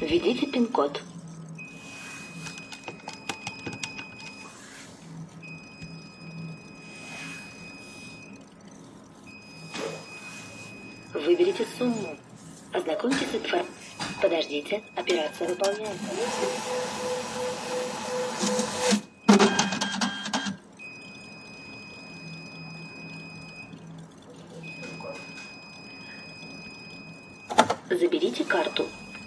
Введите пин-код. Выберите сумму. Ознакомьтесь с информацией. Подождите, операция выполняется. Заберите карту.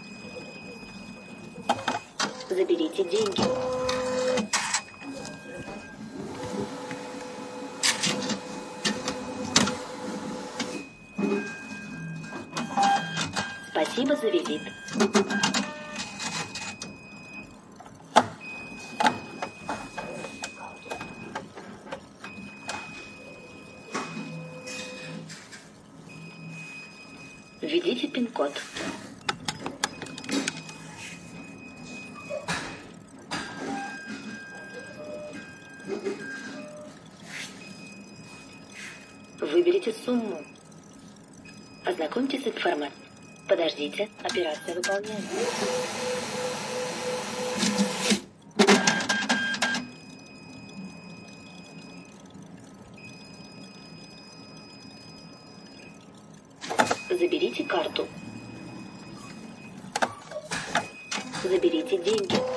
Заберите деньги. Спасибо за визит. Введите пин-код. Выберите сумму. Ознакомьтесь с информацией. Подождите, операция выполняется. Заберите карту. Заберите деньги.